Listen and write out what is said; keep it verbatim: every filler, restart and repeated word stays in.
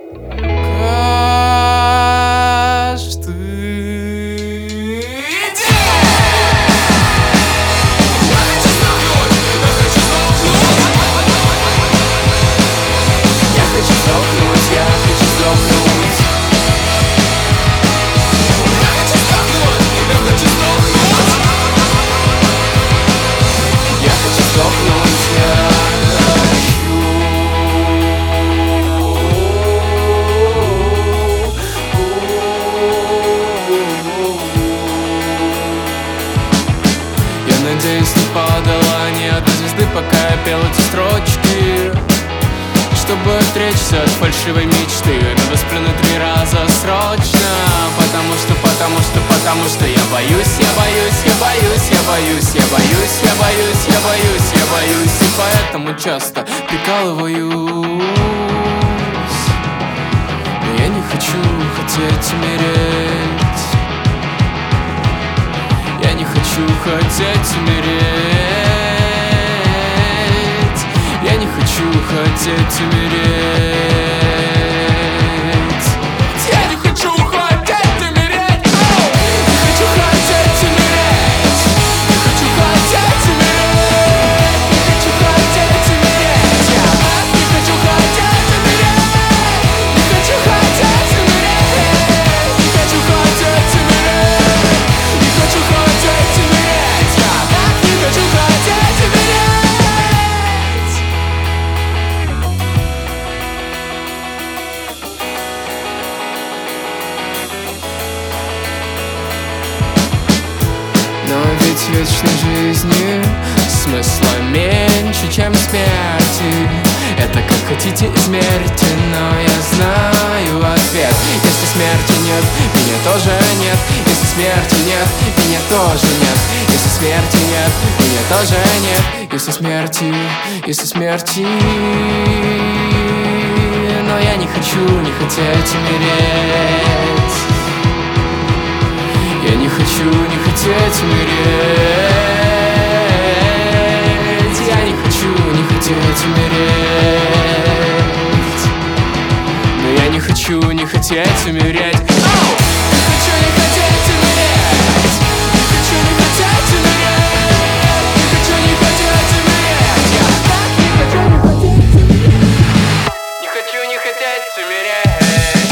Надеюсь, не падала ни одной звезды, пока я пел эти строчки, чтобы отречься от фальшивой мечты. Надо сплюнуть три раза срочно, потому что, потому что, потому что я боюсь, я боюсь, я боюсь, я боюсь, я боюсь, я боюсь, я боюсь, я боюсь, и поэтому часто прикалываюсь. Но я не хочу хотеть умереть. Я не хочу хотеть умереть. Я не хочу хотеть умереть. Я не хочу хотеть умереть. Не хочу хотеть умереть. Не хочу хотеть умереть. Не хочу хотеть умереть. Я не хочу хотеть умереть. Не хочу хотеть умереть. Не хочу хотеть умереть. Не хочу хотеть умереть. Я не хочу хотеть умереть. Но ведь в вечной жизни смысла меньше, чем смерти. Это как хотите измерьте, но я знаю ответ. Если смерти нет, меня тоже нет. Если смерти нет, меня тоже нет. Если смерти нет, меня тоже нет. Если смерти, если смерти. Но я не хочу, не хотеть умереть. Я не хочу, не хотеть умереть. Я не хочу, не хотеть умереть. Но я не хочу, не хотеть умереть. Не хочу, не хотеть умереть. Не хочу, не хотеть умереть. Не хочу, не хотеть умереть. Я так не хочу, не хотеть умереть. Не хочу, не хотеть умереть.